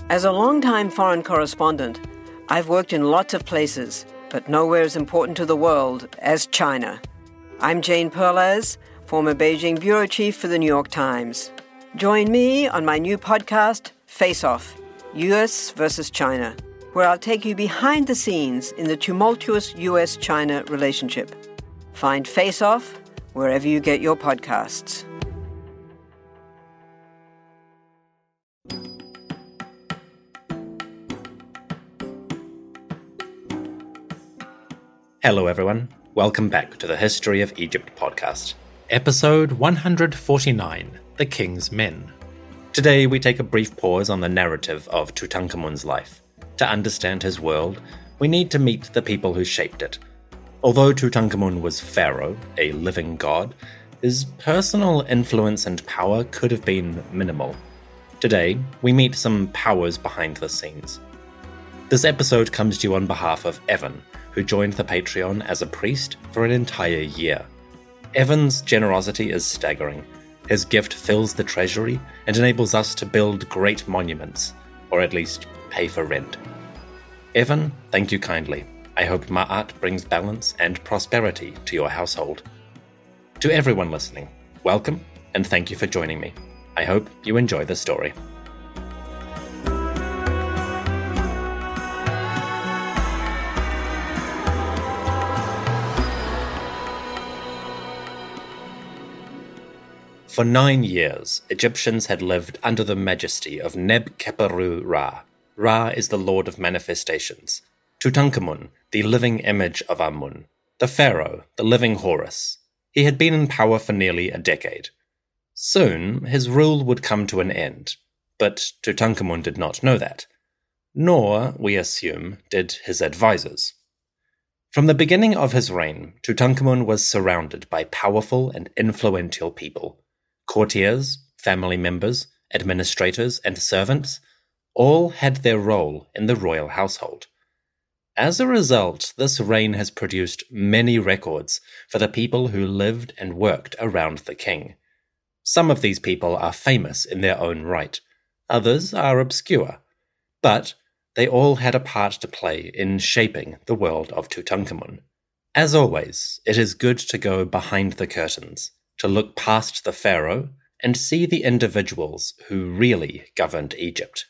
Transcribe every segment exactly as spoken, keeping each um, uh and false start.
As a longtime foreign correspondent, I've worked in lots of places, but nowhere as important to the world as China. I'm Jane Perlez, former Beijing bureau chief for the New York Times. Join me on my new podcast, Face Off, U S versus China, where I'll take you behind the scenes in the tumultuous U S China relationship. Find Face Off wherever you get your podcasts. Hello everyone, welcome back to the History of Egypt podcast, episode one hundred forty-nine, The King's Men. Today we take a brief pause on the narrative of Tutankhamun's life. To understand his world, we need to meet the people who shaped it. Although Tutankhamun was pharaoh, a living god, his personal influence and power could have been minimal. Today, we meet some powers behind the scenes. This episode comes to you on behalf of Evan, who joined the Patreon as a priest for an entire year. Evan's generosity is staggering. His gift fills the treasury and enables us to build great monuments, or at least pay for rent. Evan, thank you kindly. I hope Ma'at brings balance and prosperity to your household. To everyone listening, welcome and thank you for joining me. I hope you enjoy the story. For nine years, Egyptians had lived under the majesty of Neb-Keperu-Ra. Ra is the lord of manifestations. Tutankhamun, the living image of Amun. The pharaoh, the living Horus. He had been in power for nearly a decade. Soon, his rule would come to an end, but Tutankhamun did not know that. Nor, we assume, did his advisors. From the beginning of his reign, Tutankhamun was surrounded by powerful and influential people. Courtiers, family members, administrators, and servants all had their role in the royal household. As a result, this reign has produced many records for the people who lived and worked around the king. Some of these people are famous in their own right, others are obscure, but they all had a part to play in shaping the world of Tutankhamun. As always, it is good to go behind the curtains, to look past the pharaoh and see the individuals who really governed Egypt.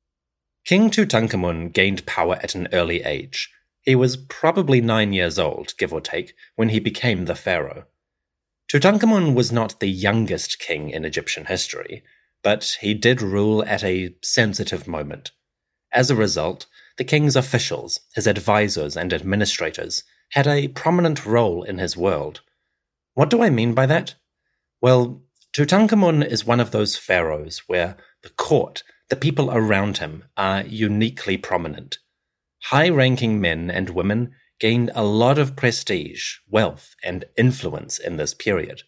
King Tutankhamun gained power at an early age. He was probably nine years old, give or take, when he became the pharaoh. Tutankhamun was not the youngest king in Egyptian history, but he did rule at a sensitive moment. As a result, the king's officials, his advisors and administrators, had a prominent role in his world. What do I mean by that? Well, Tutankhamun is one of those pharaohs where the court, the people around him, are uniquely prominent. High-ranking men and women gained a lot of prestige, wealth, and influence in this period.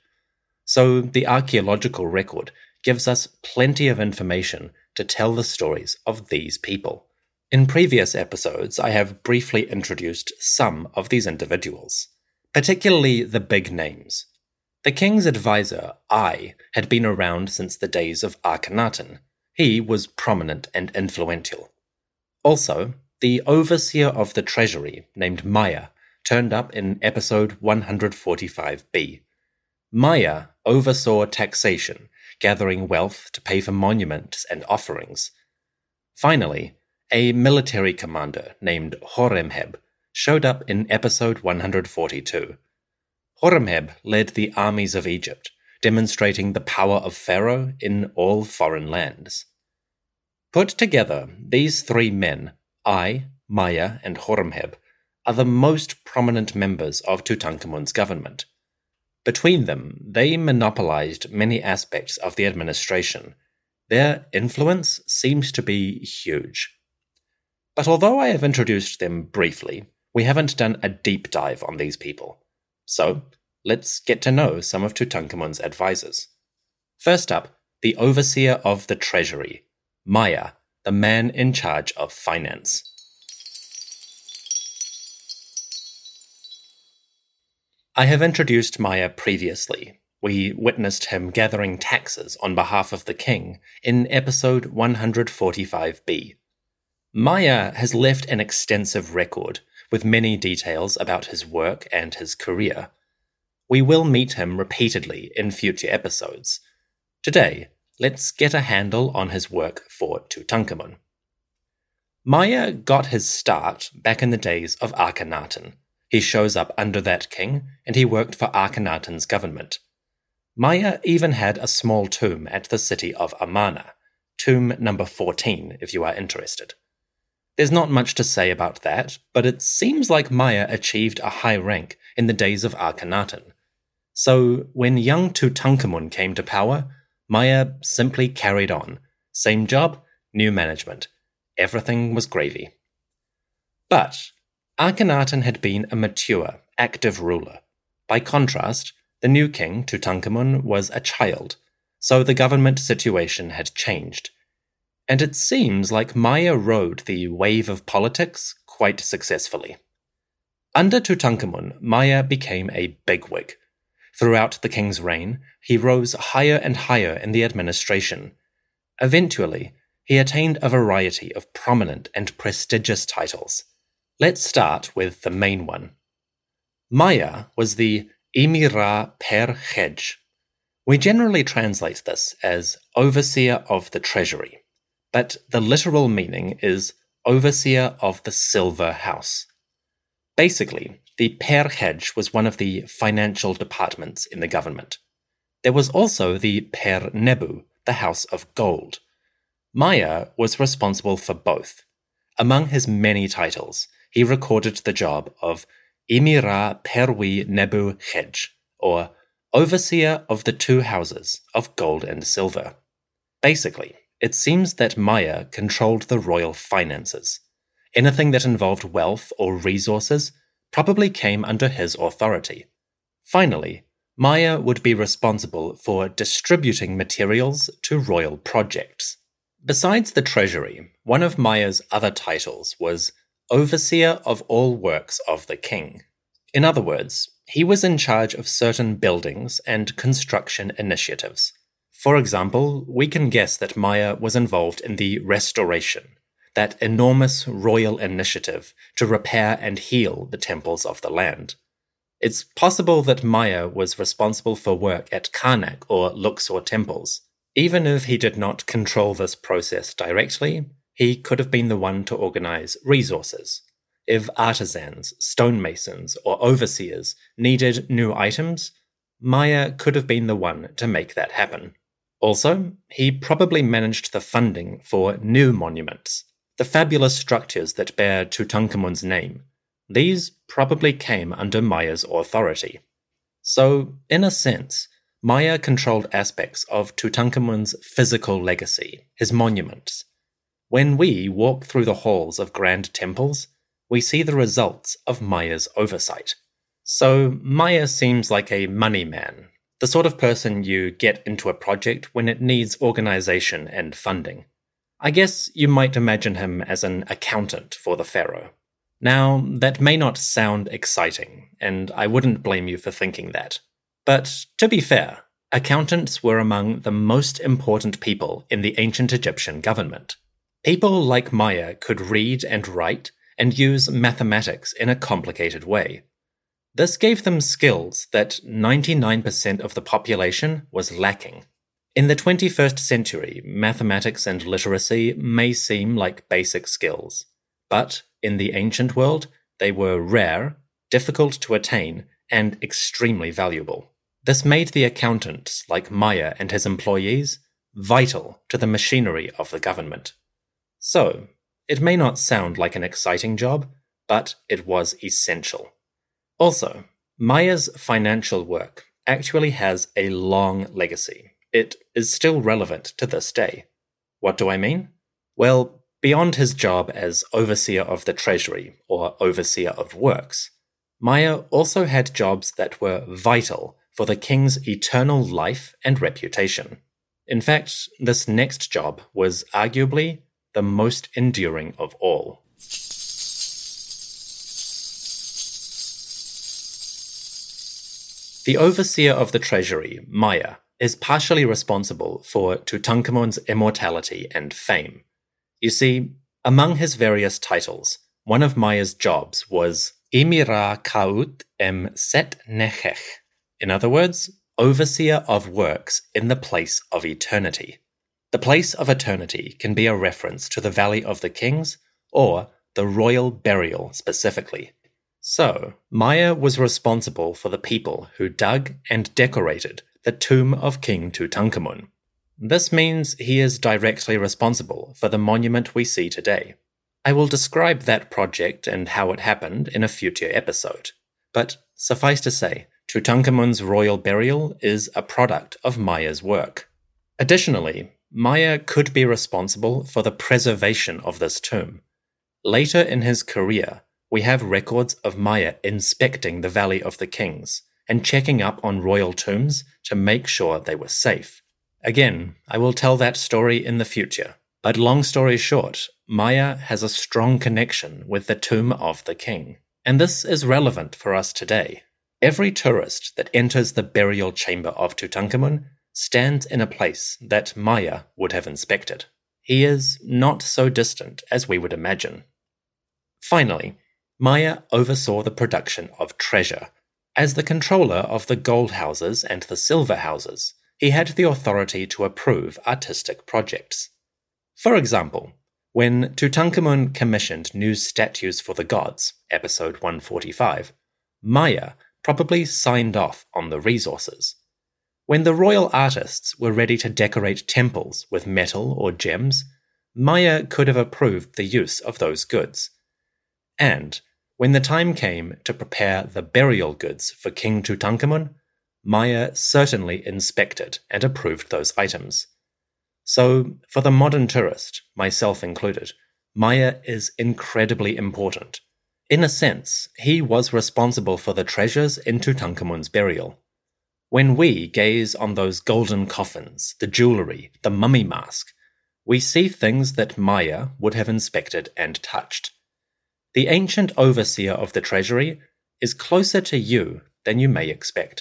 So the archaeological record gives us plenty of information to tell the stories of these people. In previous episodes, I have briefly introduced some of these individuals, particularly the big names. The king's advisor, Ai, had been around since the days of Akhenaten. He was prominent and influential. Also, the overseer of the treasury, named Maya, turned up in episode one hundred forty-five B. Maya oversaw taxation, gathering wealth to pay for monuments and offerings. Finally, a military commander named Horemheb showed up in episode one hundred forty-two. Horemheb led the armies of Egypt, demonstrating the power of Pharaoh in all foreign lands. Put together, these three men, Ai, Maya, and Horemheb, are the most prominent members of Tutankhamun's government. Between them, they monopolized many aspects of the administration. Their influence seems to be huge. But although I have introduced them briefly, we haven't done a deep dive on these people. So, let's get to know some of Tutankhamun's advisors. First up, the overseer of the treasury, Maya, the man in charge of finance. I have introduced Maya previously. We witnessed him gathering taxes on behalf of the king in episode one hundred forty-five B, Maya has left an extensive record with many details about his work and his career. We will meet him repeatedly in future episodes. Today, let's get a handle on his work for Tutankhamun. Maya got his start back in the days of Akhenaten. He shows up under that king, and he worked for Akhenaten's government. Maya even had a small tomb at the city of Amarna, tomb number fourteen if you are interested. There's not much to say about that, but it seems like Maya achieved a high rank in the days of Akhenaten. So when young Tutankhamun came to power, Maya simply carried on. Same job, new management. Everything was gravy. But Akhenaten had been a mature, active ruler. By contrast, the new king, Tutankhamun, was a child, so the government situation had changed. And it seems like Maya rode the wave of politics quite successfully. Under Tutankhamun, Maya became a bigwig. Throughout the king's reign, he rose higher and higher in the administration. Eventually, he attained a variety of prominent and prestigious titles. Let's start with the main one. Maya was the Emir per Khej. We generally translate this as overseer of the treasury, but the literal meaning is overseer of the silver house. Basically, the Per Khej was one of the financial departments in the government. There was also the Per Nebu, the house of gold. Maya was responsible for both. Among his many titles, he recorded the job of Emir Perwi Nebu Khej, or overseer of the two houses of gold and silver. Basically, it seems that Maya controlled the royal finances. Anything that involved wealth or resources probably came under his authority. Finally, Maya would be responsible for distributing materials to royal projects. Besides the treasury, one of Maya's other titles was overseer of all works of the king. In other words, he was in charge of certain buildings and construction initiatives. For example, we can guess that Maya was involved in the Restoration, that enormous royal initiative to repair and heal the temples of the land. It's possible that Maya was responsible for work at Karnak or Luxor temples. Even if he did not control this process directly, he could have been the one to organize resources. If artisans, stonemasons, or overseers needed new items, Maya could have been the one to make that happen. Also, he probably managed the funding for new monuments, the fabulous structures that bear Tutankhamun's name. These probably came under Maya's authority. So, in a sense, Maya controlled aspects of Tutankhamun's physical legacy, his monuments. When we walk through the halls of grand temples, we see the results of Maya's oversight. So Maya seems like a money man, the sort of person you get into a project when it needs organization and funding. I guess you might imagine him as an accountant for the pharaoh. Now, that may not sound exciting, and I wouldn't blame you for thinking that. But to be fair, accountants were among the most important people in the ancient Egyptian government. People like Maya could read and write and use mathematics in a complicated way. This gave them skills that ninety-nine percent of the population was lacking. In the twenty-first century, mathematics and literacy may seem like basic skills, but in the ancient world, they were rare, difficult to attain, and extremely valuable. This made the accountants, like Maya and his employees, vital to the machinery of the government. So, it may not sound like an exciting job, but it was essential. Also, Maya's financial work actually has a long legacy. It is still relevant to this day. What do I mean? Well, beyond his job as overseer of the treasury or overseer of works, Maya also had jobs that were vital for the king's eternal life and reputation. In fact, this next job was arguably the most enduring of all. The overseer of the treasury, Maya, is partially responsible for Tutankhamun's immortality and fame. You see, Among his various titles, one of Maya's jobs was Imira Kaut em Set Nechech, in other words, overseer of works in the place of eternity. The place of eternity can be a reference to the Valley of the Kings or the royal burial specifically. So, Maya was responsible for the people who dug and decorated the tomb of King Tutankhamun. This means he is directly responsible for the monument we see today. I will describe that project and how it happened in a future episode. But suffice to say, Tutankhamun's royal burial is a product of Maya's work. Additionally, Maya could be responsible for the preservation of this tomb. Later in his career, we have records of Maya inspecting the Valley of the Kings and checking up on royal tombs to make sure they were safe. Again, I will tell that story in the future, but long story short, Maya has a strong connection with the tomb of the king, and this is relevant for us today. Every tourist that enters the burial chamber of Tutankhamun stands in a place that Maya would have inspected. He is not so distant as we would imagine. Finally, Maya oversaw the production of treasure. As the controller of the gold houses and the silver houses, he had the authority to approve artistic projects. For example, when Tutankhamun commissioned new statues for the gods, episode one forty-five, Maya probably signed off on the resources. When the royal artists were ready to decorate temples with metal or gems, Maya could have approved the use of those goods. And when the time came to prepare the burial goods for King Tutankhamun, Maya certainly inspected and approved those items. So, for the modern tourist, myself included, Maya is incredibly important. In a sense, he was responsible for the treasures in Tutankhamun's burial. When we gaze on those golden coffins, the jewelry, the mummy mask, we see things that Maya would have inspected and touched. The ancient overseer of the treasury is closer to you than you may expect.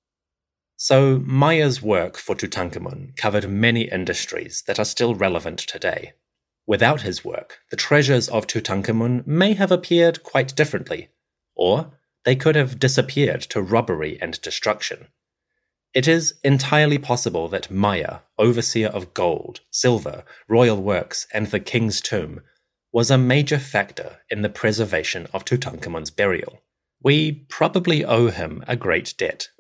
So, Maya's work for Tutankhamun covered many industries that are still relevant today. Without his work, the treasures of Tutankhamun may have appeared quite differently, or they could have disappeared to robbery and destruction. It is entirely possible that Maya, overseer of gold, silver, royal works, and the king's tomb, was a major factor in the preservation of Tutankhamun's burial. We probably owe him a great debt.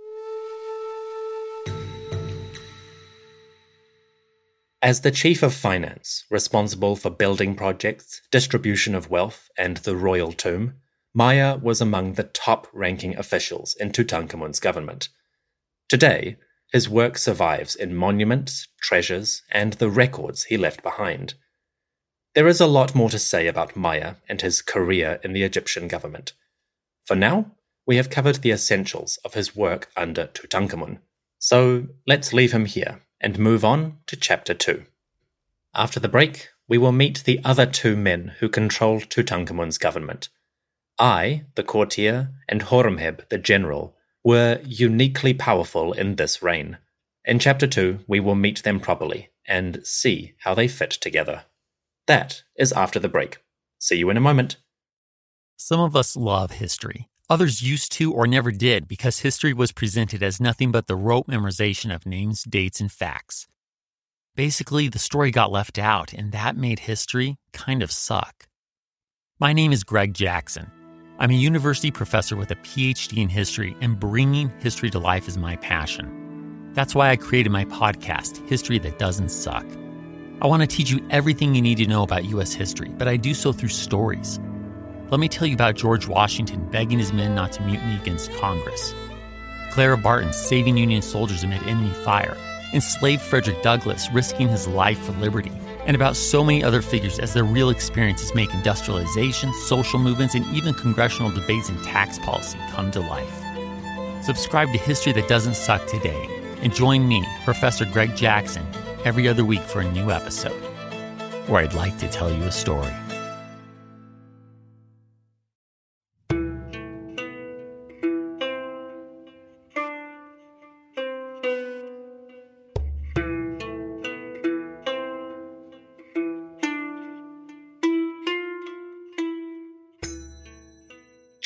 As the chief of finance, responsible for building projects, distribution of wealth, and the royal tomb, Maya was among the top-ranking officials in Tutankhamun's government. Today, his work survives in monuments, treasures, and the records he left behind. There is a lot more to say about Maya and his career in the Egyptian government. For now, we have covered the essentials of his work under Tutankhamun. So let's leave him here and move on to chapter two. After the break, we will meet the other two men who controlled Tutankhamun's government. I, the courtier, and Horemheb, the general, were uniquely powerful in this reign. In chapter two, we will meet them properly and see how they fit together. That is after the break. See you in a moment. Some of us love history. Others used to or never did because history was presented as nothing but the rote memorization of names, dates, and facts. Basically, the story got left out, and that made history kind of suck. My name is Greg Jackson. I'm a university professor with a P H D in history, and bringing history to life is my passion. That's why I created my podcast, History That Doesn't Suck. I want to teach you everything you need to know about U S history, but I do so through stories. Let me tell you about George Washington begging his men not to mutiny against Congress, Clara Barton saving Union soldiers amid enemy fire, enslaved Frederick Douglass risking his life for liberty, and about so many other figures as their real experiences make industrialization, social movements, and even congressional debates and tax policy come to life. Subscribe to History That Doesn't Suck today, and join me, Professor Greg Jackson, every other week for a new episode, where I'd like to tell you a story.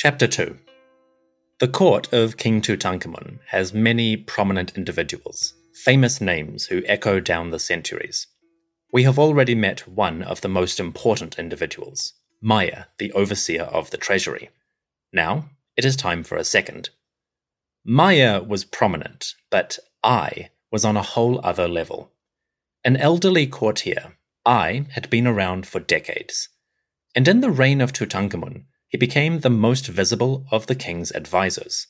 Chapter two. The court of King Tutankhamun has many prominent individuals, famous names who echo down the centuries. We have already met one of the most important individuals, Maya, the overseer of the treasury. Now, it is time for a second. Maya was prominent, but I was on a whole other level. An elderly courtier, I had been around for decades, and in the reign of Tutankhamun, he became the most visible of the king's advisors.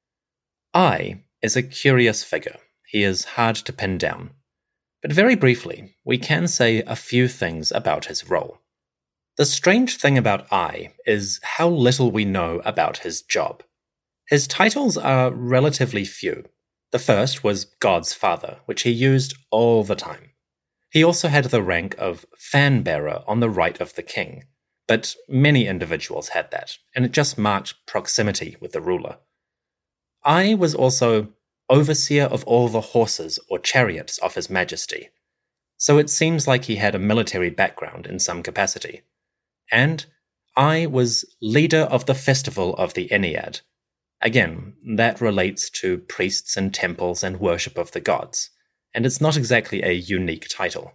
I is a curious figure. He is hard to pin down. But very briefly, we can say a few things about his role. The strange thing about I is how little we know about his job. His titles are relatively few. The first was God's Father, which he used all the time. He also had the rank of fan-bearer on the right of the king, but many individuals had that, and it just marked proximity with the ruler. I was also overseer of all the horses or chariots of His Majesty, so it seems like he had a military background in some capacity. And I was leader of the festival of the Ennead. Again, that relates to priests and temples and worship of the gods, and it's not exactly a unique title.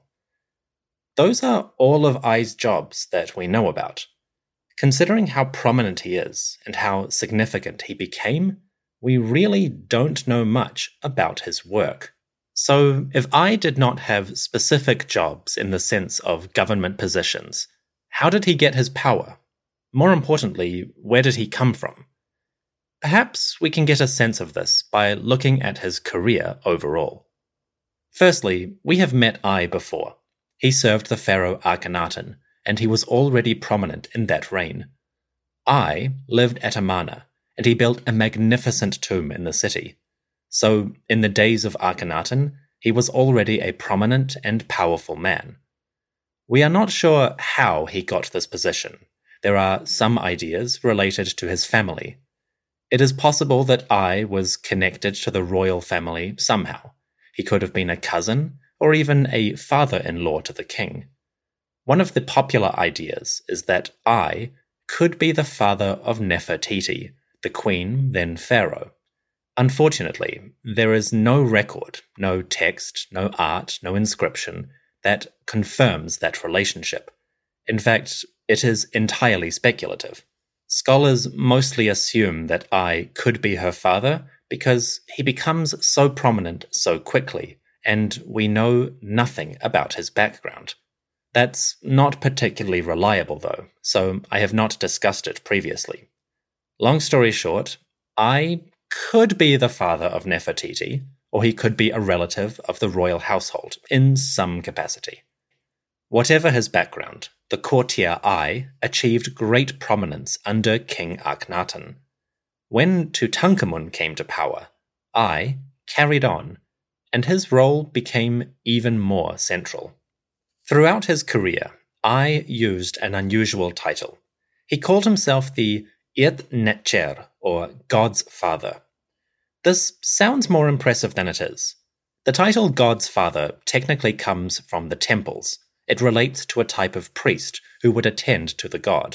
Those are all of I's jobs that we know about. Considering how prominent he is and how significant he became, we really don't know much about his work. So, if I did not have specific jobs in the sense of government positions, how did he get his power? More importantly, where did he come from? Perhaps we can get a sense of this by looking at his career overall. Firstly, we have met I before. He served the pharaoh Akhenaten, and he was already prominent in that reign. I lived at Amarna, and he built a magnificent tomb in the city. So, in the days of Akhenaten, he was already a prominent and powerful man. We are not sure how he got this position. There are some ideas related to his family. It is possible that I was connected to the royal family somehow. He could have been a cousin, or even a father-in-law to the king. One of the popular ideas is that I could be the father of Nefertiti, the queen, then pharaoh. Unfortunately, there is no record, no text, no art, no inscription that confirms that relationship. In fact, it is entirely speculative. Scholars mostly assume that I could be her father because he becomes so prominent so quickly, and we know nothing about his background. That's not particularly reliable, though, so I have not discussed it previously. Long story short, I could be the father of Nefertiti, or he could be a relative of the royal household in some capacity. Whatever his background, the courtier I achieved great prominence under King Akhenaten. When Tutankhamun came to power, I carried on, and his role became even more central. Throughout his career, I used an unusual title. He called himself the Iet Netcher, or God's Father. This sounds more impressive than it is. The title God's Father technically comes from the temples. It relates to a type of priest who would attend to the god.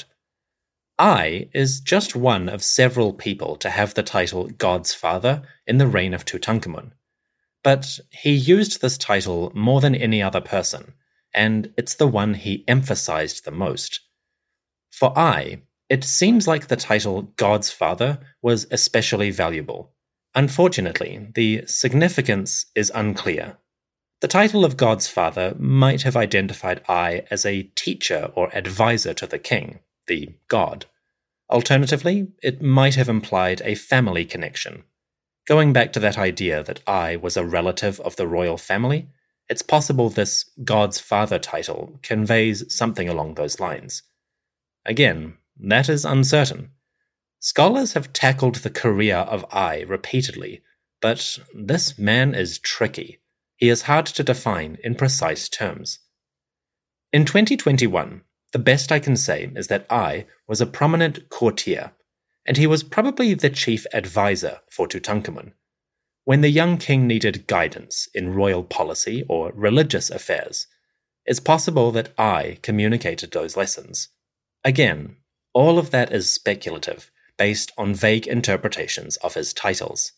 I is just one of several people to have the title God's Father in the reign of Tutankhamun. But he used this title more than any other person, and it's the one he emphasized the most. For I, it seems like the title God's Father was especially valuable. Unfortunately, the significance is unclear. The title of God's Father might have identified I as a teacher or advisor to the king, the god. Alternatively, it might have implied a family connection. Going back to that idea that I was a relative of the royal family, it's possible this God's Father title conveys something along those lines. Again, that is uncertain. Scholars have tackled the career of I repeatedly, but this man is tricky. He is hard to define in precise terms. In twenty twenty-one, the best I can say is that I was a prominent courtier, and he was probably the chief advisor for Tutankhamun. When the young king needed guidance in royal policy or religious affairs, it's possible that I communicated those lessons. Again, all of that is speculative, based on vague interpretations of his titles.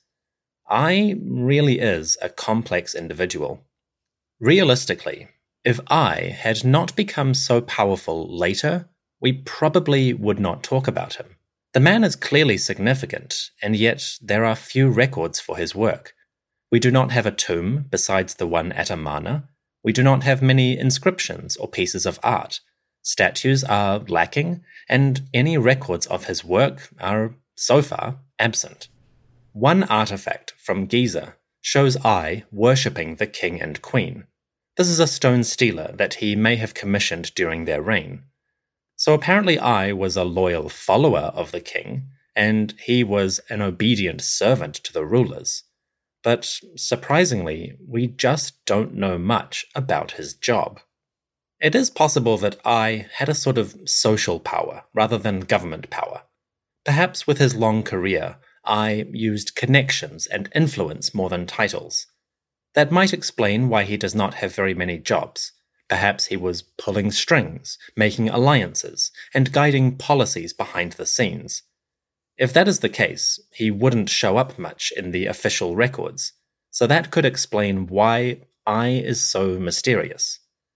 Ai really is a complex individual. Realistically, if Ai had not become so powerful later, we probably would not talk about him. The man is clearly significant, and yet there are few records for his work. We do not have a tomb besides the one at Amana. We do not have many inscriptions or pieces of art. Statues are lacking, and any records of his work are, so far, absent. One artifact from Giza shows Ai worshipping the king and queen. This is a stone stela that he may have commissioned during their reign. So apparently Ai was a loyal follower of the king, and he was an obedient servant to the rulers. But surprisingly, we just don't know much about his job. It is possible that Ai had a sort of social power rather than government power. Perhaps with his long career, Ai used connections and influence more than titles. That might explain why he does not have very many jobs. Perhaps he was pulling strings, making alliances, and guiding policies behind the scenes. If that is the case, he wouldn't show up much in the official records, so that could explain why Ai is so mysterious.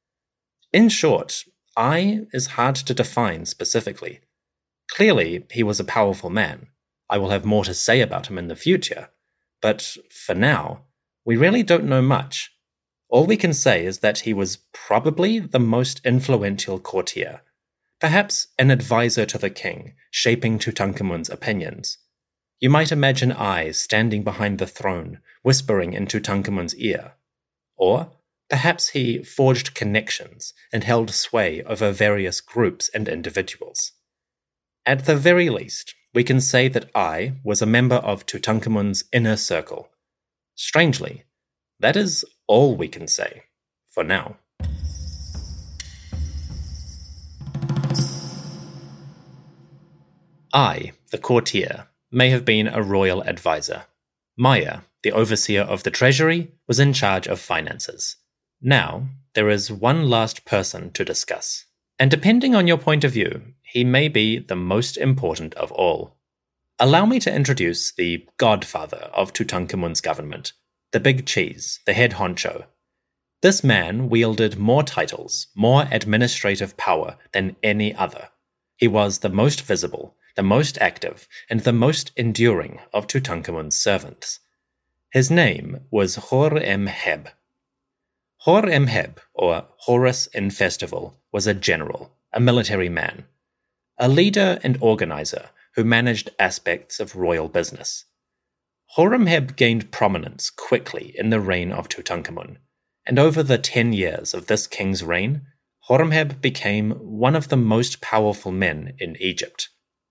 In short, Ai is hard to define specifically. Clearly, he was a powerful man. I will have more to say about him in the future, but for now, we really don't know much. All we can say is that he was probably the most influential courtier, perhaps an advisor to the king, shaping Tutankhamun's opinions. You might imagine Ai standing behind the throne, whispering in Tutankhamun's ear. Or perhaps he forged connections and held sway over various groups and individuals. At the very least, we can say that Ai was a member of Tutankhamun's inner circle. Strangely, that is all we can say, for now. Ai, the courtier, may have been a royal advisor. Maya, the overseer of the treasury, was in charge of finances. Now, there is one last person to discuss. And depending on your point of view, he may be the most important of all. Allow me to introduce the godfather of Tutankhamun's government, the big cheese, the head honcho. This man wielded more titles, more administrative power than any other. He was the most visible, the most active, and the most enduring of Tutankhamun's servants. His name was Hor-Em-Heb. Hor-Em-Heb, or Horus in Festival, was a general, a military man, a leader and organizer who managed aspects of royal business. Hor-Em-Heb gained prominence quickly in the reign of Tutankhamun, and over the ten years of this king's reign, Hor-Em-Heb became one of the most powerful men in Egypt.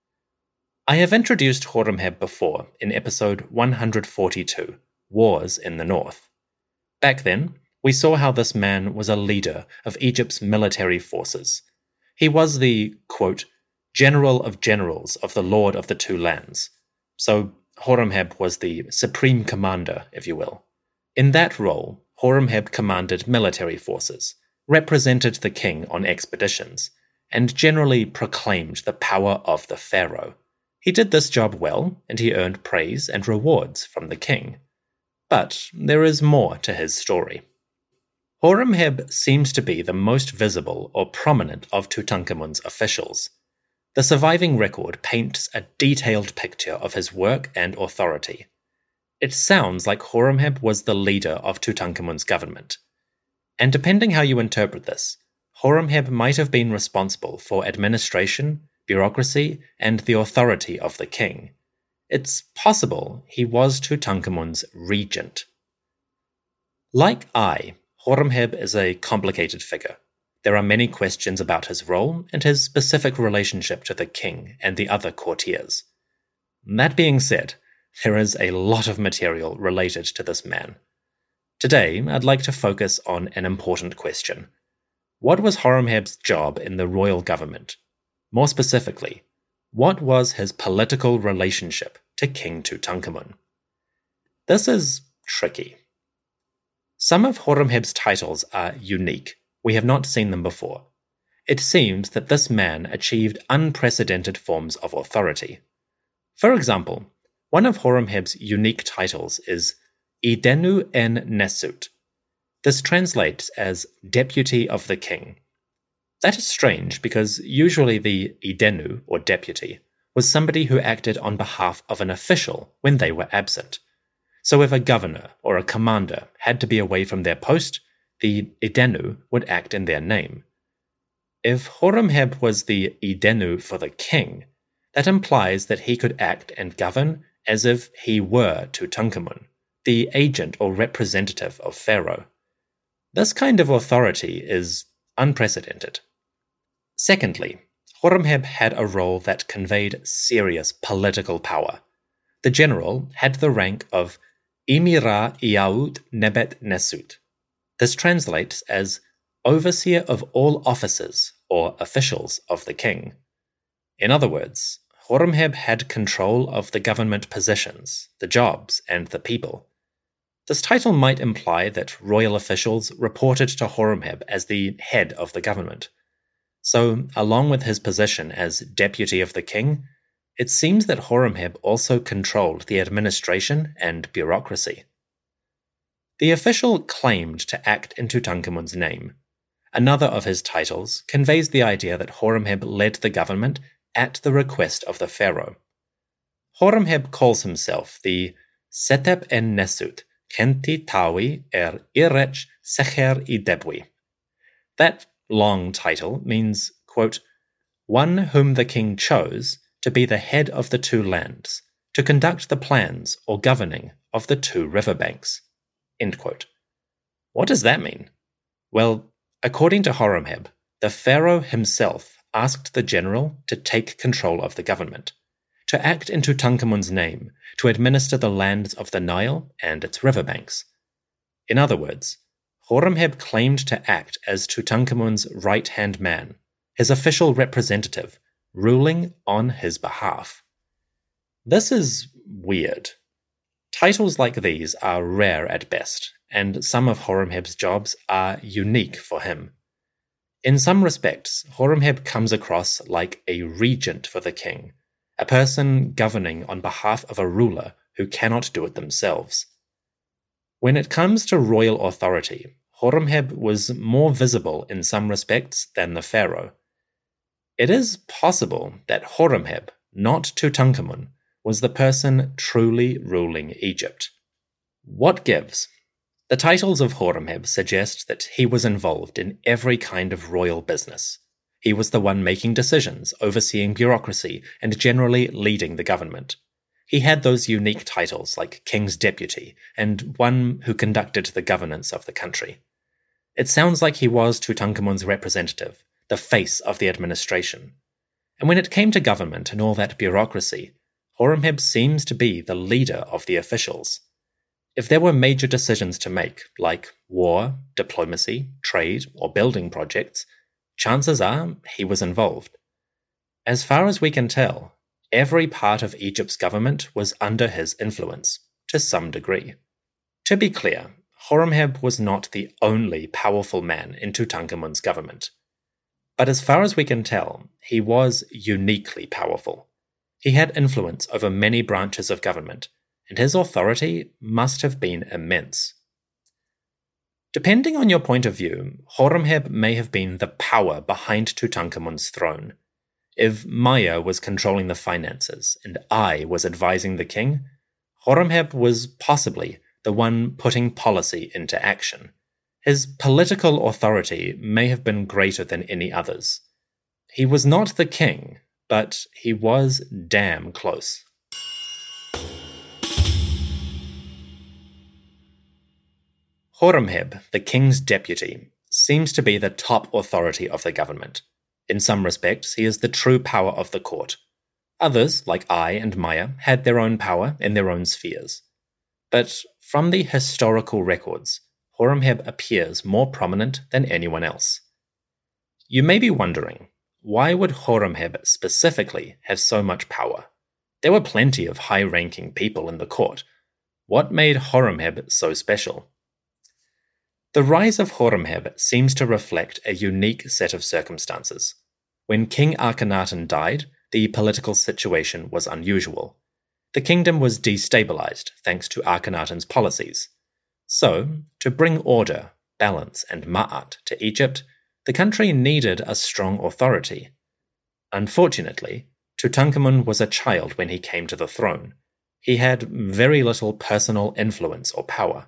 I have introduced Hor-Em-Heb before in episode one hundred forty-two, Wars in the North. Back then, we saw how this man was a leader of Egypt's military forces. He was the, quote, general of generals of the Lord of the Two Lands. So Hor-Em-Heb was the supreme commander, if you will. In that role, Hor-Em-Heb commanded military forces, represented the king on expeditions, and generally proclaimed the power of the pharaoh. He did this job well, and he earned praise and rewards from the king. But there is more to his story. Hor-Em-Heb seems to be the most visible or prominent of Tutankhamun's officials. The surviving record paints a detailed picture of his work and authority. It sounds like Hor-Em-Heb was the leader of Tutankhamun's government. And depending how you interpret this, Hor-Em-Heb might have been responsible for administration, bureaucracy, and the authority of the king. It's possible he was Tutankhamun's regent. Like Ai, Hor-Em-Heb is a complicated figure. There are many questions about his role and his specific relationship to the king and the other courtiers. That being said, there is a lot of material related to this man. Today, I'd like to focus on an important question. What was Hor-Em-Heb's job in the royal government? More specifically, what was his political relationship to King Tutankhamun? This is tricky. Some of Hor-Em-Heb's titles are unique. We have not seen them before. It seems that this man achieved unprecedented forms of authority. For example, one of Horemheb's unique titles is Idenu en Nesut. This translates as Deputy of the King. That is strange because usually the Idenu, or deputy, was somebody who acted on behalf of an official when they were absent. So if a governor or a commander had to be away from their post, the Idenu would act in their name. If Horemheb was the Idenu for the king, that implies that he could act and govern as if he were Tutankhamun, the agent or representative of Pharaoh. This kind of authority is unprecedented. Secondly, Horemheb had a role that conveyed serious political power. The general had the rank of Imira Iaut Nebet Nesut. This translates as overseer of all officers or officials of the king. In other words, Horemheb had control of the government positions, the jobs, and the people. This title might imply that royal officials reported to Horemheb as the head of the government. So, along with his position as deputy of the king, it seems that Horemheb also controlled the administration and bureaucracy. The official claimed to act in Tutankhamun's name. Another of his titles conveys the idea that Horemheb led the government at the request of the pharaoh. Horemheb calls himself the Setep en Nesut Kenti Tawi er Irech Secher Idebwi. That long title means, quote, one whom the king chose to be the head of the two lands, to conduct the plans or governing of the two riverbanks. End quote. What does that mean? Well, according to Horemheb, the pharaoh himself asked the general to take control of the government, to act in Tutankhamun's name, to administer the lands of the Nile and its riverbanks. In other words, Horemheb claimed to act as Tutankhamun's right-hand man, his official representative, ruling on his behalf. This is weird. Titles like these are rare at best, and some of Horemheb's jobs are unique for him. In some respects, Horemheb comes across like a regent for the king, a person governing on behalf of a ruler who cannot do it themselves. When it comes to royal authority, Horemheb was more visible in some respects than the pharaoh. It is possible that Horemheb, not Tutankhamun, was the person truly ruling Egypt. What gives? The titles of Horemheb suggest that he was involved in every kind of royal business. He was the one making decisions, overseeing bureaucracy, and generally leading the government. He had those unique titles like King's Deputy and one who conducted the governance of the country. It sounds like he was Tutankhamun's representative, the face of the administration. And when it came to government and all that bureaucracy, Horemheb seems to be the leader of the officials. If there were major decisions to make, like war, diplomacy, trade, or building projects, chances are he was involved. As far as we can tell, every part of Egypt's government was under his influence, to some degree. To be clear, Horemheb was not the only powerful man in Tutankhamun's government. But as far as we can tell, he was uniquely powerful. He had influence over many branches of government, and his authority must have been immense. Depending on your point of view, Horemheb may have been the power behind Tutankhamun's throne. If Maya was controlling the finances and I was advising the king, Horemheb was possibly the one putting policy into action. His political authority may have been greater than any others. He was not the king, but he was damn close. Horemheb, the king's deputy, seems to be the top authority of the government. In some respects, he is the true power of the court. Others, like I and Maya, had their own power in their own spheres. But from the historical records, Horemheb appears more prominent than anyone else. You may be wondering, why would Horemheb specifically have so much power? There were plenty of high-ranking people in the court. What made Horemheb so special? The rise of Horemheb seems to reflect a unique set of circumstances. When King Akhenaten died, the political situation was unusual. The kingdom was destabilized thanks to Akhenaten's policies. So, to bring order, balance, and ma'at to Egypt, the country needed a strong authority. Unfortunately, Tutankhamun was a child when he came to the throne. He had very little personal influence or power.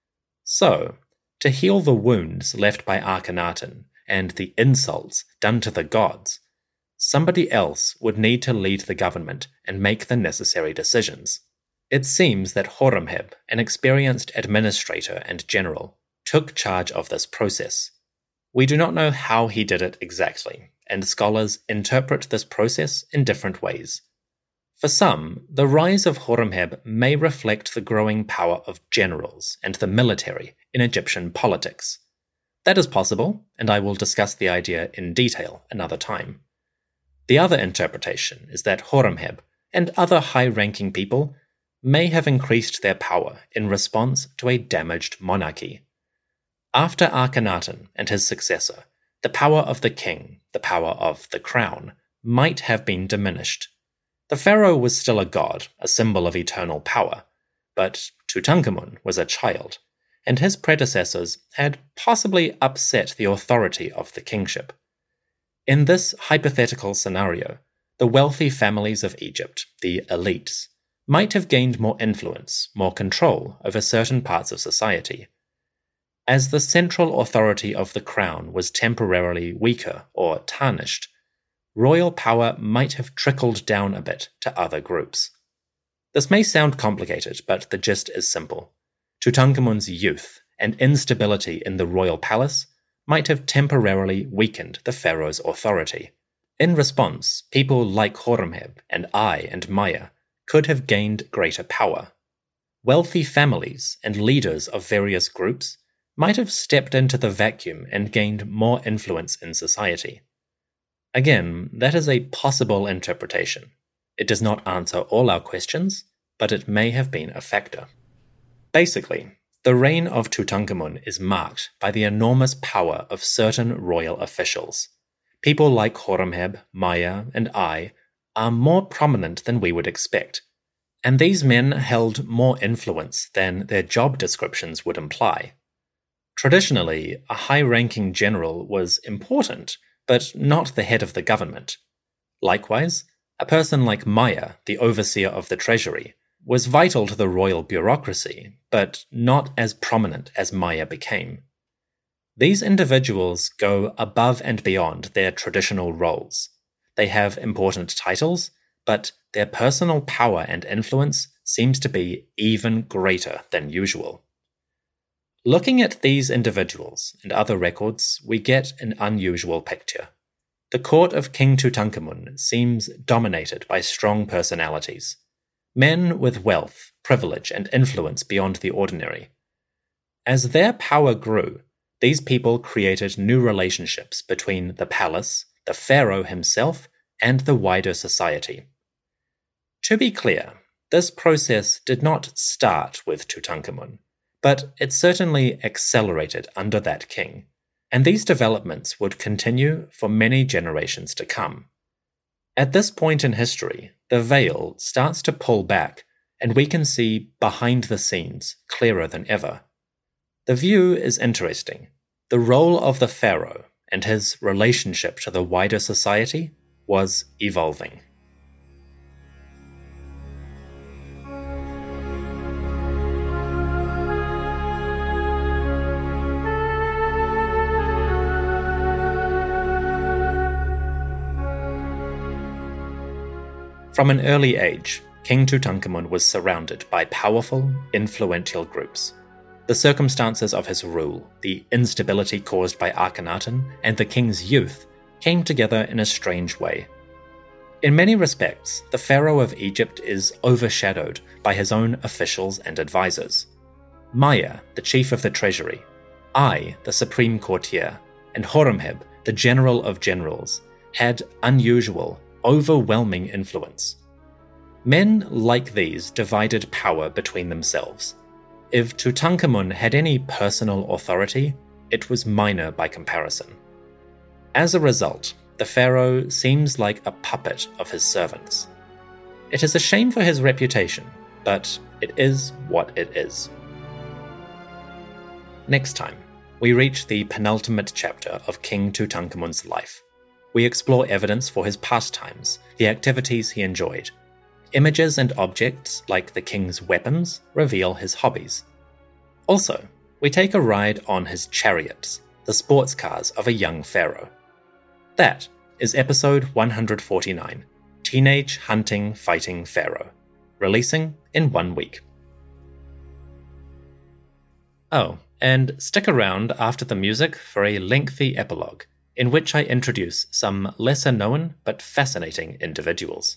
So, to heal the wounds left by Akhenaten and the insults done to the gods, somebody else would need to lead the government and make the necessary decisions. It seems that Horemheb, an experienced administrator and general, took charge of this process. We do not know how he did it exactly, and scholars interpret this process in different ways. For some, the rise of Horemheb may reflect the growing power of generals and the military in Egyptian politics. That is possible, and I will discuss the idea in detail another time. The other interpretation is that Horemheb and other high-ranking people may have increased their power in response to a damaged monarchy. After Akhenaten and his successor, the power of the king, the power of the crown, might have been diminished. The pharaoh was still a god, a symbol of eternal power, but Tutankhamun was a child, and his predecessors had possibly upset the authority of the kingship. In this hypothetical scenario, the wealthy families of Egypt, the elites, might have gained more influence, more control over certain parts of society. As the central authority of the crown was temporarily weaker or tarnished, royal power might have trickled down a bit to other groups. This may sound complicated, but the gist is simple. Tutankhamun's youth and instability in the royal palace might have temporarily weakened the pharaoh's authority. In response, people like Horemheb and Ai and Maya could have gained greater power. Wealthy families and leaders of various groups might have stepped into the vacuum and gained more influence in society. Again, that is a possible interpretation. It does not answer all our questions, but it may have been a factor. Basically, the reign of Tutankhamun is marked by the enormous power of certain royal officials. People like Horemheb, Maya, and Ai are more prominent than we would expect, and these men held more influence than their job descriptions would imply. Traditionally, a high-ranking general was important, but not the head of the government. Likewise, a person like Maya, the overseer of the treasury, was vital to the royal bureaucracy, but not as prominent as Maya became. These individuals go above and beyond their traditional roles. They have important titles, but their personal power and influence seems to be even greater than usual. Looking at these individuals and other records, we get an unusual picture. The court of King Tutankhamun seems dominated by strong personalities. Men with wealth, privilege, and influence beyond the ordinary. As their power grew, these people created new relationships between the palace, the pharaoh himself, and the wider society. To be clear, this process did not start with Tutankhamun, but it certainly accelerated under that king, and these developments would continue for many generations to come. At this point in history, the veil starts to pull back, and we can see behind the scenes clearer than ever. The view is interesting. The role of the pharaoh and his relationship to the wider society was evolving. From an early age, King Tutankhamun was surrounded by powerful, influential groups. The circumstances of his rule, the instability caused by Akhenaten, and the king's youth came together in a strange way. In many respects, the pharaoh of Egypt is overshadowed by his own officials and advisors. Maya, the chief of the treasury, Ai, the supreme courtier, and Horemheb, the general of generals, had unusual, overwhelming influence. Men like these divided power between themselves. If Tutankhamun had any personal authority, it was minor by comparison. As a result, the pharaoh seems like a puppet of his servants. It is a shame for his reputation, but it is what it is. Next time, we reach the penultimate chapter of King Tutankhamun's life. We explore evidence for his pastimes, the activities he enjoyed. Images and objects, like the king's weapons, reveal his hobbies. Also, we take a ride on his chariots, the sports cars of a young pharaoh. That is episode one hundred forty-nine, Teenage Hunting Fighting Pharaoh, releasing in one week. Oh, and stick around after the music for a lengthy epilogue, in which I introduce some lesser-known but fascinating individuals.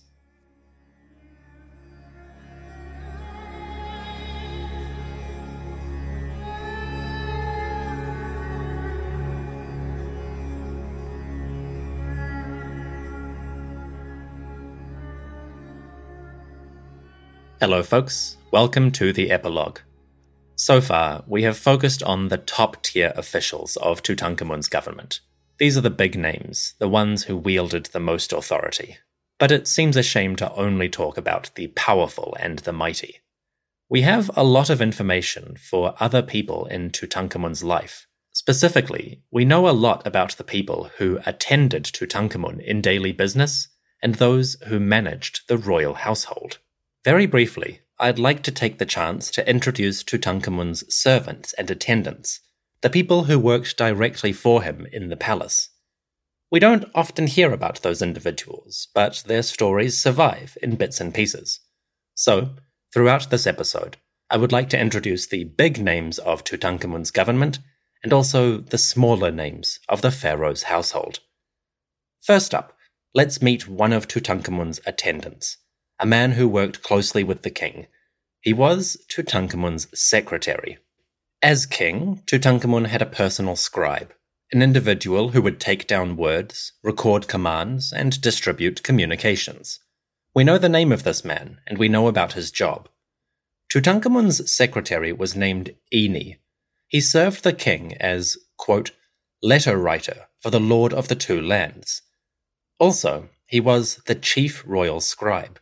Hello folks, welcome to the epilogue. So far, we have focused on the top-tier officials of Tutankhamun's government. These are the big names, the ones who wielded the most authority. But it seems a shame to only talk about the powerful and the mighty. We have a lot of information for other people in Tutankhamun's life. Specifically, we know a lot about the people who attended Tutankhamun in daily business and those who managed the royal household. Very briefly, I'd like to take the chance to introduce Tutankhamun's servants and attendants, the people who worked directly for him in the palace. We don't often hear about those individuals, but their stories survive in bits and pieces. So, throughout this episode, I would like to introduce the big names of Tutankhamun's government and also the smaller names of the pharaoh's household. First up, let's meet one of Tutankhamun's attendants, a man who worked closely with the king. He was Tutankhamun's secretary. As king, Tutankhamun had a personal scribe, an individual who would take down words, record commands, and distribute communications. We know the name of this man, and we know about his job. Tutankhamun's secretary was named Ini. He served the king as, quote, letter writer for the Lord of the Two Lands. Also, he was the chief royal scribe.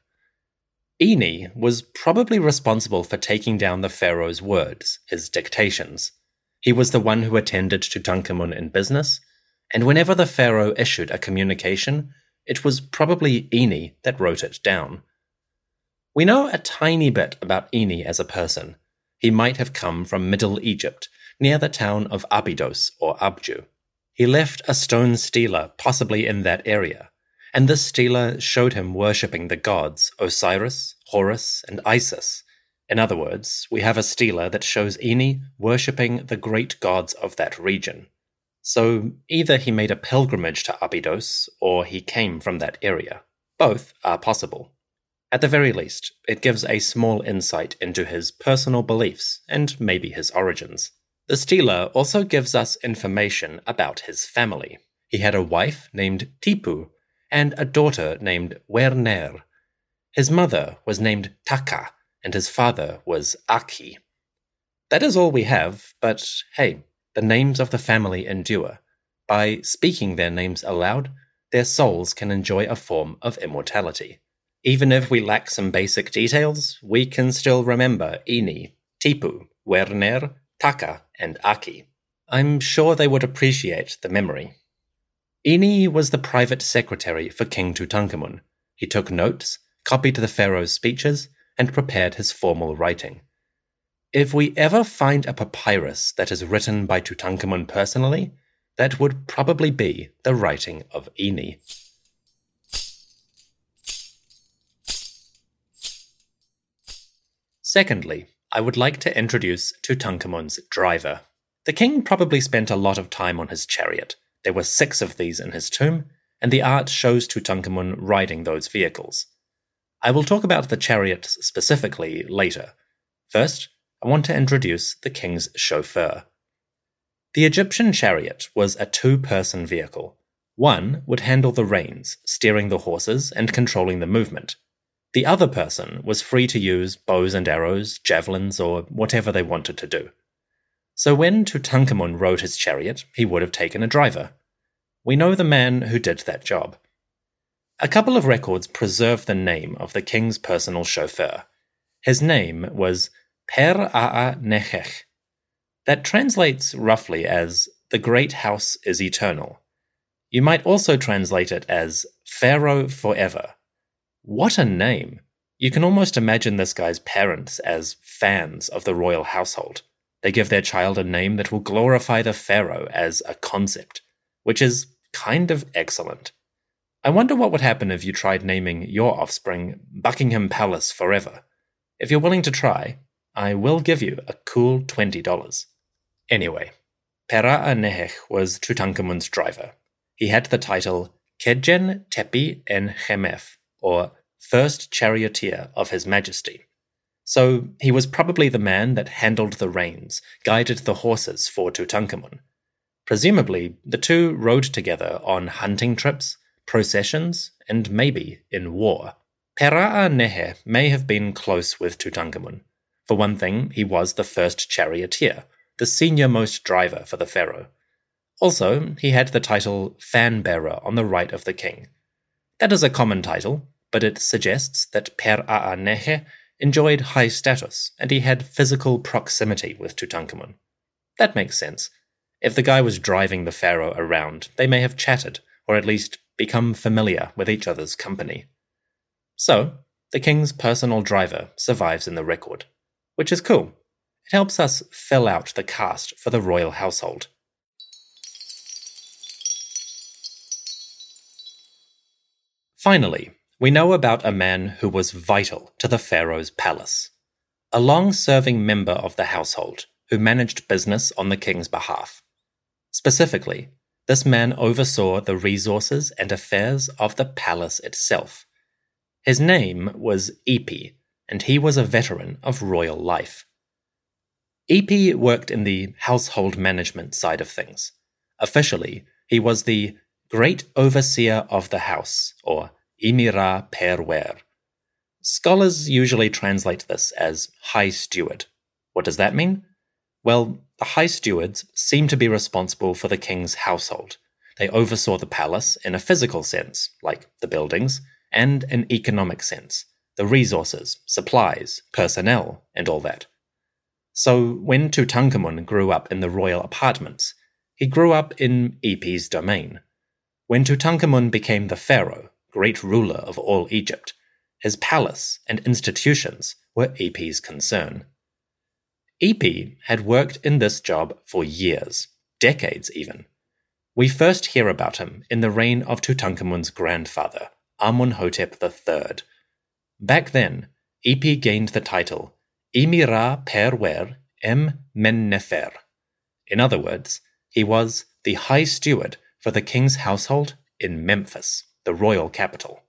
Ini was probably responsible for taking down the pharaoh's words, his dictations. He was the one who attended Tutankhamun in business, and whenever the pharaoh issued a communication, it was probably Ini that wrote it down. We know a tiny bit about Ini as a person. He might have come from Middle Egypt, near the town of Abydos or Abju. He left a stone stela possibly in that area, and this stela showed him worshipping the gods Osiris, Horus, and Isis. In other words, we have a stela that shows Ini worshipping the great gods of that region. So either he made a pilgrimage to Abydos, or he came from that area. Both are possible. At the very least, it gives a small insight into his personal beliefs, and maybe his origins. The stela also gives us information about his family. He had a wife named Tipu, and a daughter named Werner. His mother was named Taka, and his father was Aki. That is all we have, but hey, the names of the family endure. By speaking their names aloud, their souls can enjoy a form of immortality. Even if we lack some basic details, we can still remember Ini, Tipu, Werner, Taka, and Aki. I'm sure they would appreciate the memory. Ini was the private secretary for King Tutankhamun. He took notes, copied the pharaoh's speeches, and prepared his formal writing. If we ever find a papyrus that is written by Tutankhamun personally, that would probably be the writing of Ini. Secondly, I would like to introduce Tutankhamun's driver. The king probably spent a lot of time on his chariot. There were six of these in his tomb, and the art shows Tutankhamun riding those vehicles. I will talk about the chariots specifically later. First, I want to introduce the king's chauffeur. The Egyptian chariot was a two-person vehicle. One would handle the reins, steering the horses and controlling the movement. The other person was free to use bows and arrows, javelins, or whatever they wanted to do. So when Tutankhamun rode his chariot, he would have taken a driver. We know the man who did that job. A couple of records preserve the name of the king's personal chauffeur. His name was Per-Aa-Nechech. That translates roughly as the great house is eternal. You might also translate it as Pharaoh forever. What a name! You can almost imagine this guy's parents as fans of the royal household. They give their child a name that will glorify the pharaoh as a concept, which is kind of excellent. I wonder what would happen if you tried naming your offspring Buckingham Palace forever. If you're willing to try, I will give you a cool twenty dollars. Anyway, Per-Aa-Nechech was Tutankhamun's driver. He had the title Kedjen Tepi en Chemef, or First Charioteer of His Majesty. So he was probably the man that handled the reins, guided the horses for Tutankhamun. Presumably, the two rode together on hunting trips, processions, and maybe in war. Per-Aa-Nechech may have been close with Tutankhamun. For one thing, he was the first charioteer, the senior-most driver for the pharaoh. Also, he had the title fan-bearer on the right of the king. That is a common title, but it suggests that Per-Aa-Nechech enjoyed high status, and he had physical proximity with Tutankhamun. That makes sense. If the guy was driving the pharaoh around, they may have chatted, or at least become familiar with each other's company. So, the king's personal driver survives in the record, which is cool. It helps us fill out the cast for the royal household. Finally, we know about a man who was vital to the pharaoh's palace. A long-serving member of the household who managed business on the king's behalf. Specifically, this man oversaw the resources and affairs of the palace itself. His name was Ipi, and he was a veteran of royal life. Ipi worked in the household management side of things. Officially, he was the Great Overseer of the House, or Imira Per-Wer. Scholars usually translate this as High Steward. What does that mean? Well, the High Stewards seem to be responsible for the king's household. They oversaw the palace in a physical sense, like the buildings, and an economic sense, the resources, supplies, personnel, and all that. So when Tutankhamun grew up in the royal apartments, he grew up in Ipi's domain. When Tutankhamun became the pharaoh, great ruler of all Egypt, his palace and institutions were Ipi's concern. Ipi had worked in this job for years, decades even. We first hear about him in the reign of Tutankhamun's grandfather, Amunhotep the third. Back then, Ipi gained the title Imira Per-Wer em Men-Nefer. In other words, he was the high steward for the king's household in Memphis, the royal capital.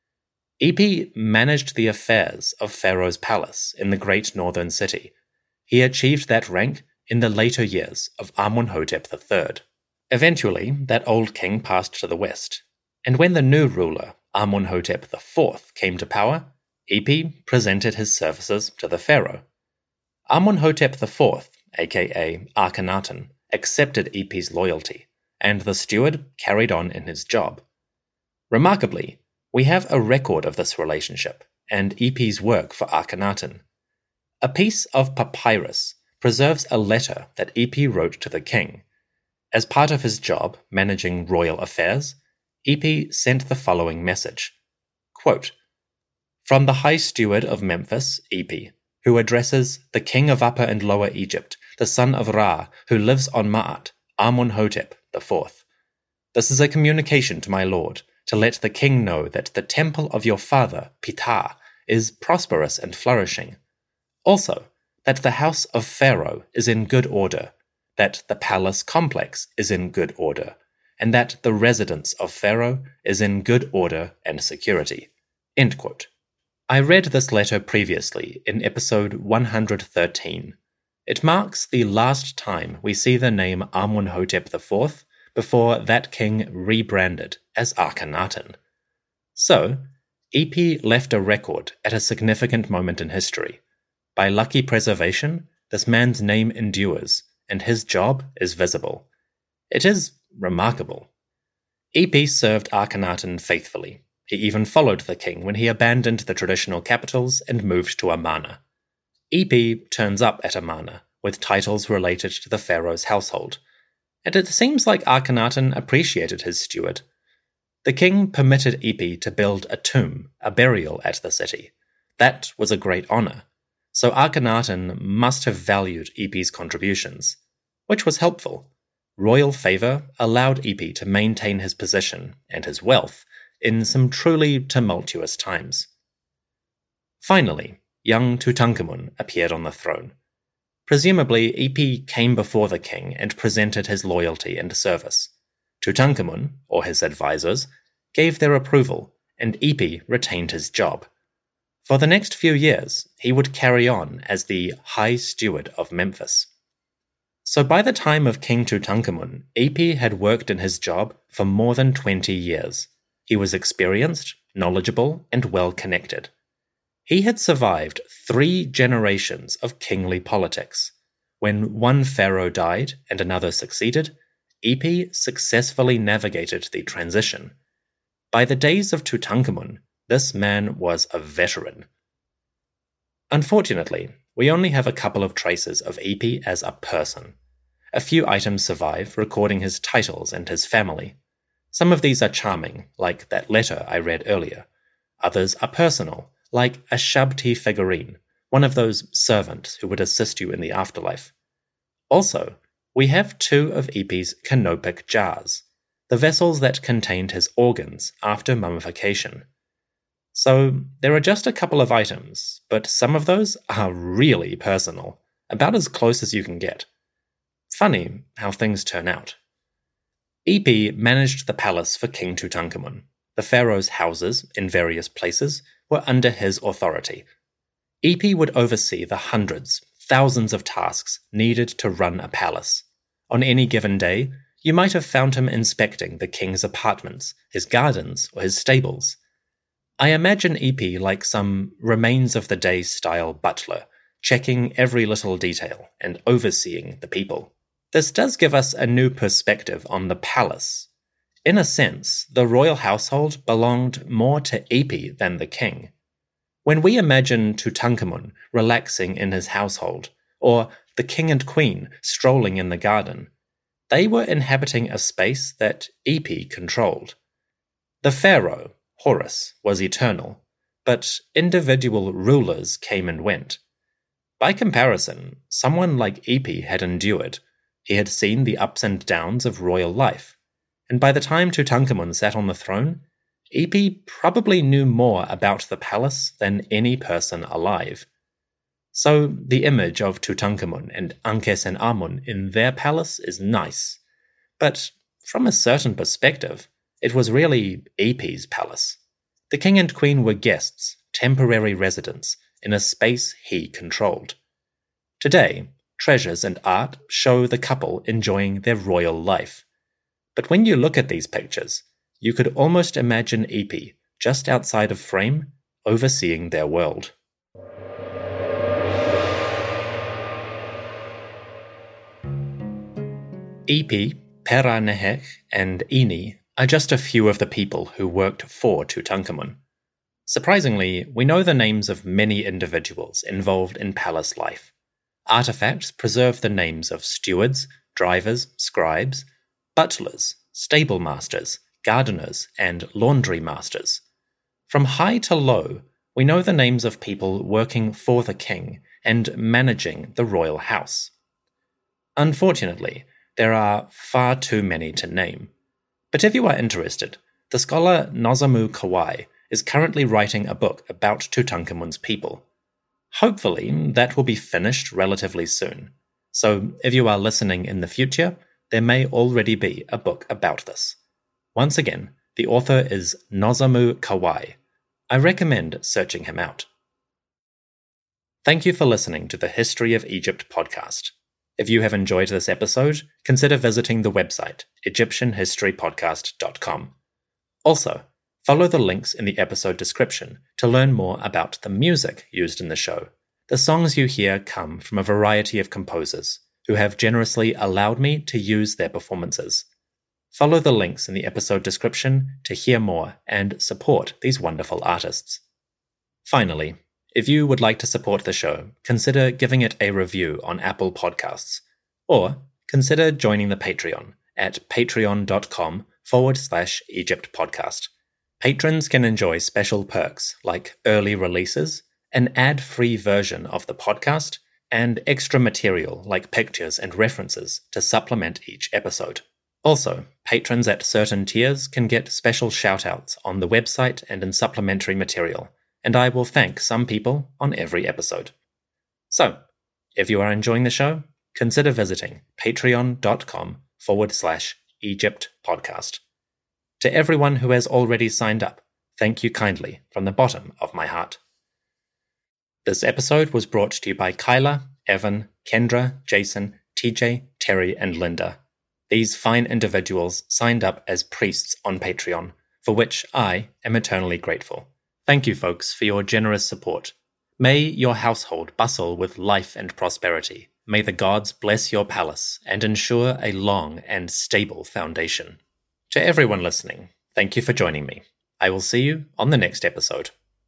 Ipi managed the affairs of Pharaoh's palace in the great northern city. He achieved that rank in the later years of Amunhotep the third. Eventually, that old king passed to the west, and when the new ruler, Amunhotep the fourth, came to power, Ipi presented his services to the pharaoh. Amunhotep the fourth, aka Akhenaten, accepted Ipi's loyalty, and the steward carried on in his job. Remarkably, we have a record of this relationship and Ipi's work for Akhenaten. A piece of papyrus preserves a letter that Ipi wrote to the king. As part of his job managing royal affairs, Ipi sent the following message. Quote, "From the High Steward of Memphis, Ipi, who addresses the king of Upper and Lower Egypt, the son of Ra, who lives on Ma'at, Amunhotep the fourth. This is a communication to my lord, to let the king know that the temple of your father, Ptah, is prosperous and flourishing. Also, that the house of Pharaoh is in good order, that the palace complex is in good order, and that the residence of Pharaoh is in good order and security." End quote. I read this letter previously in episode one hundred thirteen. It marks the last time we see the name Amunhotep the fourth before that king rebranded as Akhenaten. So, Ipi left a record at a significant moment in history. By lucky preservation, this man's name endures, and his job is visible. It is remarkable. Ipi served Akhenaten faithfully. He even followed the king when he abandoned the traditional capitals and moved to Amarna. Ipi turns up at Amarna with titles related to the pharaoh's household, and it seems like Akhenaten appreciated his steward. The king permitted Ipi to build a tomb, a burial at the city. That was a great honor, so Akhenaten must have valued Ipi's contributions, which was helpful. Royal favor allowed Ipi to maintain his position and his wealth in some truly tumultuous times. Finally, young Tutankhamun appeared on the throne. Presumably, Ipi came before the king and presented his loyalty and service. Tutankhamun, or his advisors, gave their approval, and Ipi retained his job. For the next few years, he would carry on as the High Steward of Memphis. So by the time of King Tutankhamun, Ipi had worked in his job for more than twenty years. He was experienced, knowledgeable, and well-connected. He had survived three generations of kingly politics. When one pharaoh died and another succeeded, Ipi successfully navigated the transition. By the days of Tutankhamun, this man was a veteran. Unfortunately, we only have a couple of traces of Ipi as a person. A few items survive, recording his titles and his family. Some of these are charming, like that letter I read earlier. Others are personal, like a Shabti figurine, one of those servants who would assist you in the afterlife. Also, we have two of Ipi's canopic jars, the vessels that contained his organs after mummification. So there are just a couple of items, but some of those are really personal, about as close as you can get. Funny how things turn out. Ipi managed the palace for King Tutankhamun. The pharaoh's houses, in various places, were under his authority. Ipi would oversee the hundreds, thousands of tasks needed to run a palace. On any given day, you might have found him inspecting the king's apartments, his gardens, or his stables. I imagine Ipi like some remains-of-the-day style butler, checking every little detail and overseeing the people. This does give us a new perspective on the palace. In a sense, the royal household belonged more to Ipi than the king. When we imagine Tutankhamun relaxing in his household, or the king and queen strolling in the garden, they were inhabiting a space that Ipi controlled. The pharaoh, Horus, was eternal, but individual rulers came and went. By comparison, someone like Ipi had endured. He had seen the ups and downs of royal life, and by the time Tutankhamun sat on the throne, Ipi probably knew more about the palace than any person alive. So the image of Tutankhamun and Ankhesenamun in their palace is nice, but from a certain perspective, it was really Ipi's palace. The king and queen were guests, temporary residents, in a space he controlled. Today, treasures and art show the couple enjoying their royal life. But when you look at these pictures, you could almost imagine Ipi just outside of frame, overseeing their world. Ipi, Pera-Nehek, and Ini are just a few of the people who worked for Tutankhamun. Surprisingly, we know the names of many individuals involved in palace life. Artifacts preserve the names of stewards, drivers, scribes, butlers, stable masters, gardeners, and laundry masters. From high to low, we know the names of people working for the king and managing the royal house. Unfortunately, there are far too many to name. But if you are interested, the scholar Nozomu Kawai is currently writing a book about Tutankhamun's people. Hopefully, that will be finished relatively soon. So if you are listening in the future, there may already be a book about this. Once again, the author is Nozomu Kawai. I recommend searching him out. Thank you for listening to the History of Egypt podcast. If you have enjoyed this episode, consider visiting the website, egyptian history podcast dot com. Also, follow the links in the episode description to learn more about the music used in the show. The songs you hear come from a variety of composers who have generously allowed me to use their performances. Follow the links in the episode description to hear more and support these wonderful artists. Finally, if you would like to support the show, consider giving it a review on Apple Podcasts, or consider joining the Patreon at patreon.com forward slash Egypt podcast. Patrons can enjoy special perks like early releases, an ad-free version of the podcast, and extra material like pictures and references to supplement each episode. Also, patrons at certain tiers can get special shout-outs on the website and in supplementary material, and I will thank some people on every episode. So, if you are enjoying the show, consider visiting patreon.com forward slash Egypt podcast. To everyone who has already signed up, thank you kindly from the bottom of my heart. This episode was brought to you by Kyla, Evan, Kendra, Jason, T J, Terry, and Linda. These fine individuals signed up as priests on Patreon, for which I am eternally grateful. Thank you, folks, for your generous support. May your household bustle with life and prosperity. May the gods bless your palace and ensure a long and stable foundation. To everyone listening, thank you for joining me. I will see you on the next episode.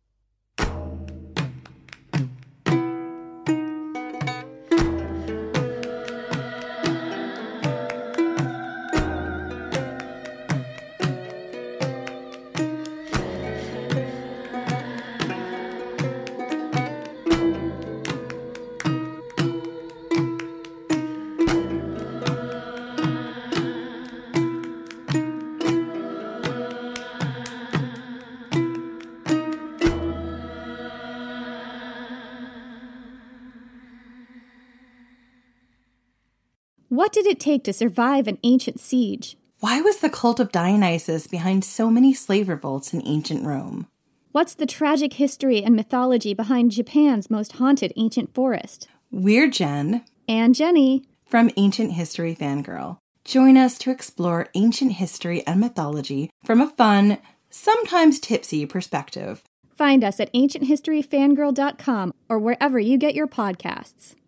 What did it take to survive an ancient siege? Why was the cult of Dionysus behind so many slave revolts in ancient Rome? What's the tragic history and mythology behind Japan's most haunted ancient forest? We're Jen. And Jenny. From Ancient History Fangirl. Join us to explore ancient history and mythology from a fun, sometimes tipsy perspective. Find us at ancient history fangirl dot com or wherever you get your podcasts.